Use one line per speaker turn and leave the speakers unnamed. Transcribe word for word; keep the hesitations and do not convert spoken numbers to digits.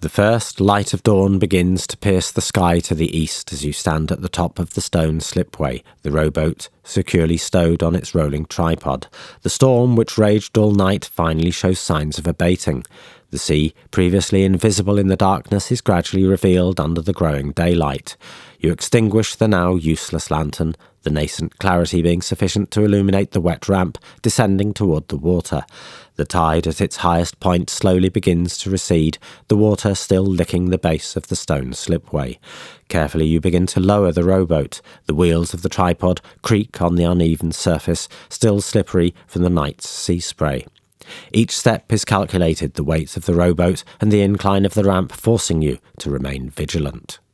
The first light of dawn begins to pierce the sky to the east as you stand at the top of the stone slipway, the rowboat securely stowed on its rolling tripod. The storm, which raged all night, finally shows signs of abating. The sea, previously invisible in the darkness, is gradually revealed under the growing daylight. You extinguish the now useless lantern, the nascent clarity being sufficient to illuminate the wet ramp descending toward the water. The tide at its highest point slowly begins to recede, the water still licking the base of the stone slipway. Carefully you begin to lower the rowboat. The wheels of the tripod creak on the uneven surface, still slippery from the night's sea spray. Each step is calculated, the weight of the rowboat and the incline of the ramp forcing you to remain vigilant.